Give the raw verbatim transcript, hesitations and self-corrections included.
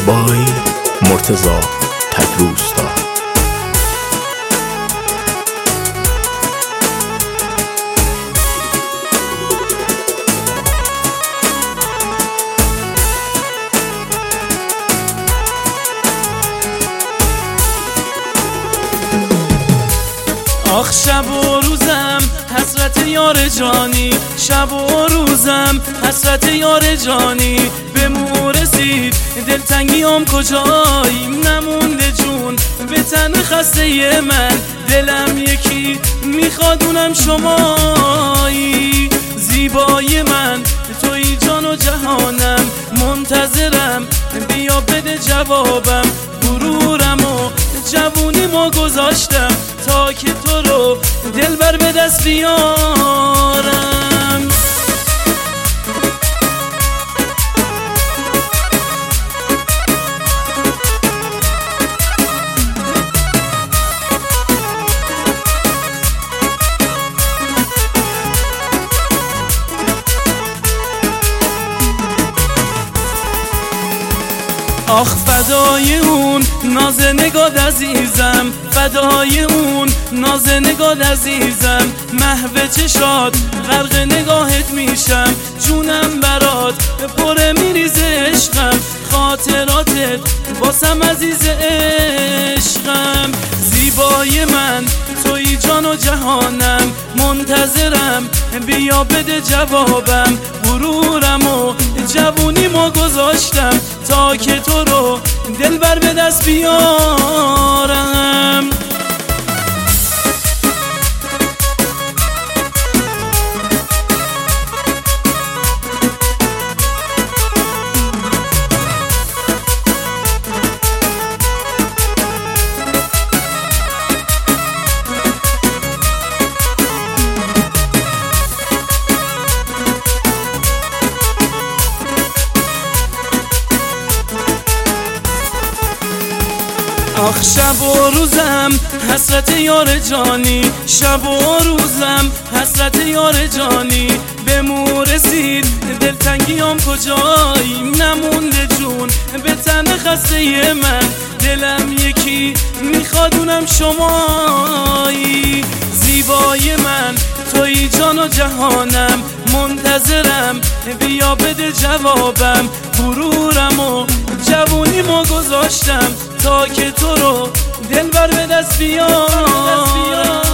بای مرتضی تکروستا. آخ شب و روزم حسرت یار جانی، شب و روزم حسرت یار جانی. به مو رسید دلتنگیام کجایی، نمونده جون به تن خسته من. دلم یکی میخواد اونم شمایی، زیبای من توی جان و جهانم. منتظرم بیا بده جوابم، غرورم و جوونیمو گذاشتم تا که تو رو دلبر به دست بیارم. آخ فدای اون ناز نگات عزیزم، فدای اون ناز نگات عزیزم. محو چشات غرق نگاهت میشم، جونم برات پره میریزه عشقم. خاطراتت واسم عزیز عشقم، زیبای من توی جان و جهانم. منتظرم بیا بده جوابم، غرورم و جوونیمو گذاشتم تا که تو رو دلبر به دست بیارم. آخ شب و روزم حسرت یار جانی، شب و روزم حسرت یار جانی. به مو رسید دلتنگیام کجایی، نمونده جون به تن خسته من. دلم یکی میخواد اونم شمایی، زیبای من توی جان و جهانم. منتظرم بیا بده جوابم، غرورم و جوونیمو گذاشتم تا که تو رو دلبر به دست بیارم.